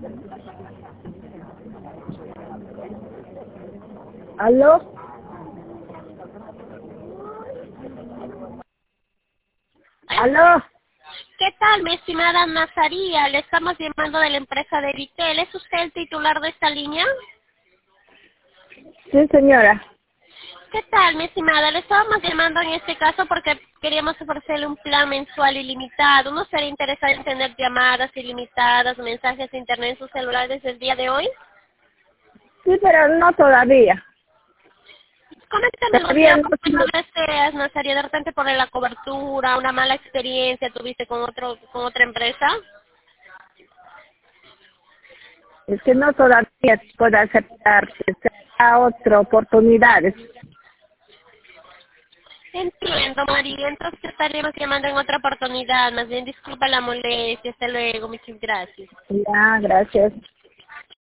¿Aló? ¿Aló? ¿Qué tal, mi estimada Nazaría? Le estamos llamando de la empresa de Vitel. ¿Es usted el titular de esta línea? Sí, señora. ¿Qué tal, mi estimada? Le estábamos llamando en este caso porque queríamos ofrecerle un plan mensual ilimitado. ¿No estaría interesado en tener llamadas ilimitadas, mensajes de internet en su celular desde el día de hoy? Sí, pero no todavía. Coméntame el Todavía motivo no. por qué no deseas, Nazaría, de repente por la cobertura, una mala experiencia tuviste con otra empresa. Es que no todavía puedo aceptar que sea otra oportunidades. Entiendo, María, entonces estaremos llamando en otra oportunidad. Más bien, disculpa la molestia. Hasta luego, muchas gracias. Ya, gracias.